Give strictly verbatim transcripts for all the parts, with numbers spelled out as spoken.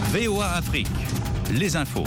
V O A Afrique, les infos.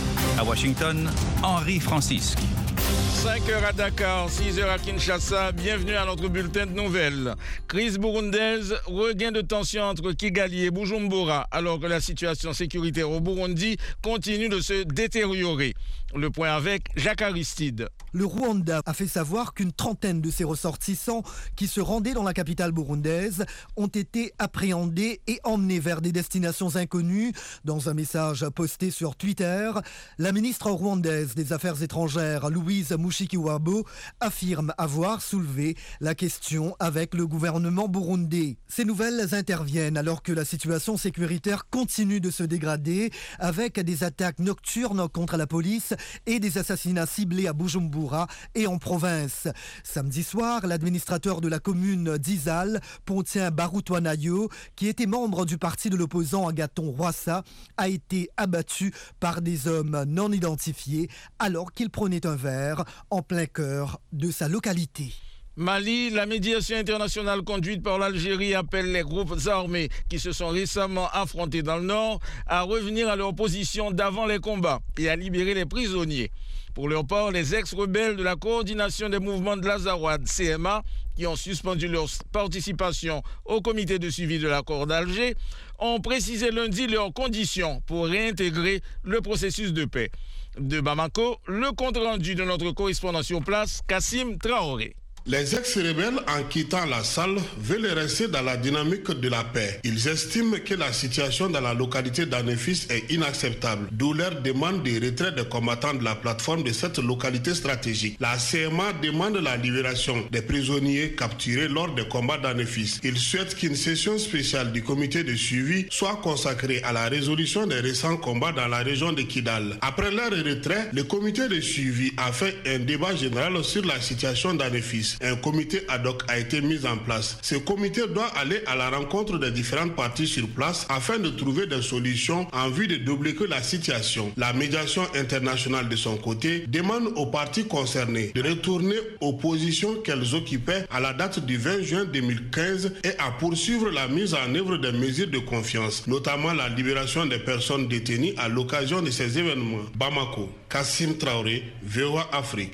À Washington, Henri Francisque. cinq heures à Dakar, six heures à Kinshasa, bienvenue à notre bulletin de nouvelles. Crise burundaise, regain de tension entre Kigali et Bujumbura, alors que la situation sécuritaire au Burundi continue de se détériorer. Le point avec Jacques Aristide. Le Rwanda a fait savoir qu'une trentaine de ses ressortissants qui se rendaient dans la capitale burundaise ont été appréhendés et emmenés vers des destinations inconnues. Dans un message posté sur Twitter, la ministre rwandaise des Affaires étrangères, Louise Mushikiwabo, affirme avoir soulevé la question avec le gouvernement burundais. Ces nouvelles interviennent alors que la situation sécuritaire continue de se dégrader avec des attaques nocturnes contre la police et des assassinats ciblés à Bujumbura et en province. Samedi soir, l'administrateur de la commune d'Izal, Pontien Barutwanayo, qui était membre du parti de l'opposant Agathon Rwasa, a été abattu par des hommes non identifiés alors qu'il prenait un verre en plein cœur de sa localité. Mali, la médiation internationale conduite par l'Algérie appelle les groupes armés qui se sont récemment affrontés dans le nord à revenir à leur position d'avant les combats et à libérer les prisonniers. Pour leur part, les ex-rebelles de la coordination des mouvements de l'Azawad, C M A, qui ont suspendu leur participation au comité de suivi de l'accord d'Alger, ont précisé lundi leurs conditions pour réintégrer le processus de paix. De Bamako, le compte-rendu de notre correspondant sur place, Kassim Traoré. Les ex-rebelles, en quittant la salle, veulent rester dans la dynamique de la paix. Ils estiment que la situation dans la localité d'Anefis est inacceptable, d'où leur demande de retrait des combattants de la plateforme de cette localité stratégique. La C M A demande la libération des prisonniers capturés lors des combats d'Anefis. Ils souhaitent qu'une session spéciale du comité de suivi soit consacrée à la résolution des récents combats dans la région de Kidal. Après leur retrait, le comité de suivi a fait un débat général sur la situation d'Anefis. Un comité ad hoc a été mis en place. Ce comité doit aller à la rencontre des différentes parties sur place afin de trouver des solutions en vue de débloquer la situation. La médiation internationale de son côté demande aux parties concernées de retourner aux positions qu'elles occupaient à la date du vingt juin deux mille quinze et à poursuivre la mise en œuvre des mesures de confiance, notamment la libération des personnes détenues à l'occasion de ces événements. Bamako, Kassim Traoré, V O A Afrique.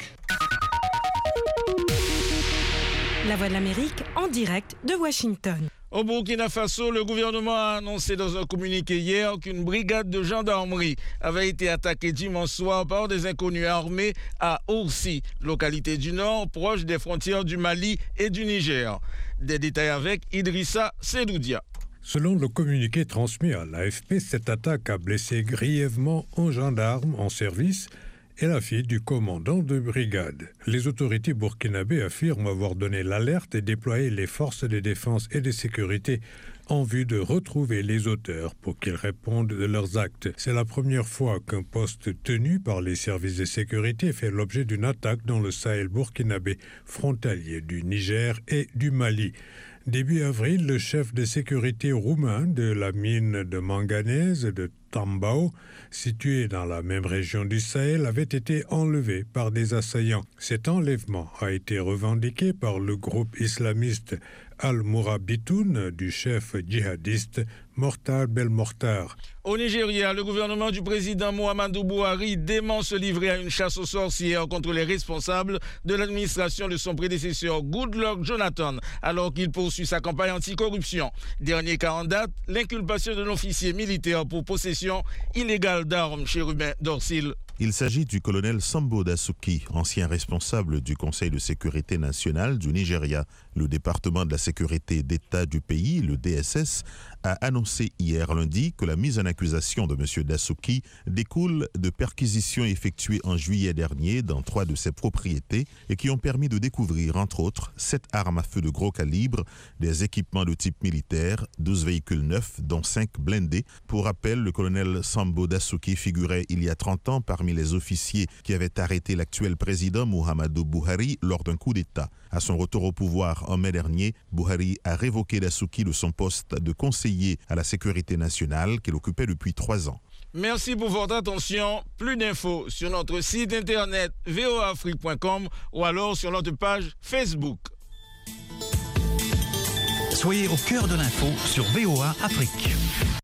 La Voix de l'Amérique en direct de Washington. Au Burkina Faso, le gouvernement a annoncé dans un communiqué hier qu'une brigade de gendarmerie avait été attaquée dimanche soir par des inconnus armés à Oursi, localité du nord, proche des frontières du Mali et du Niger. Des détails avec Idrissa Sedoudia. Selon le communiqué transmis à l'A F P, cette attaque a blessé grièvement un gendarme en service et la fille du commandant de brigade. Les autorités burkinabées affirment avoir donné l'alerte et déployé les forces de défense et de sécurité en vue de retrouver les auteurs pour qu'ils répondent de leurs actes. C'est la première fois qu'un poste tenu par les services de sécurité fait l'objet d'une attaque dans le Sahel burkinabé, frontalier du Niger et du Mali. Début avril, le chef de sécurité roumain de la mine de manganèse de Tambao, située dans la même région du Sahel, avait été enlevé par des assaillants. Cet enlèvement a été revendiqué par le groupe islamiste Al-Mourabitoun du chef djihadiste Mortar Belmokhtar. Au Nigeria, le gouvernement du président Muhammadu Buhari dément se livrer à une chasse aux sorcières contre les responsables de l'administration de son prédécesseur Goodluck Jonathan, alors qu'il poursuit sa campagne anticorruption. Dernier cas en date, l'inculpation d'un officier militaire pour possession illégale d'armes chez Ruben Dorsil. Il s'agit du colonel Sambo Dasuki, ancien responsable du Conseil de sécurité nationale du Nigeria. Le département de la sécurité d'État du pays, le D S S, a annoncé hier lundi que la mise en accusation de M. Dasuki découle de perquisitions effectuées en juillet dernier dans trois de ses propriétés et qui ont permis de découvrir, entre autres, sept armes à feu de gros calibre, des équipements de type militaire, douze véhicules neufs, dont cinq blindés. Pour rappel, le colonel Sambo Dasuki figurait il y a trente ans parmi les officiers qui avaient arrêté l'actuel président Muhammadu Buhari lors d'un coup d'État. À son retour au pouvoir en mai dernier, Buhari a révoqué Dasuki de son poste de conseiller à la sécurité nationale qu'il occupait depuis trois ans. Merci pour votre attention. Plus d'infos sur notre site internet v o a afrique point com ou alors sur notre page Facebook. Soyez au cœur de l'info sur V O A Afrique.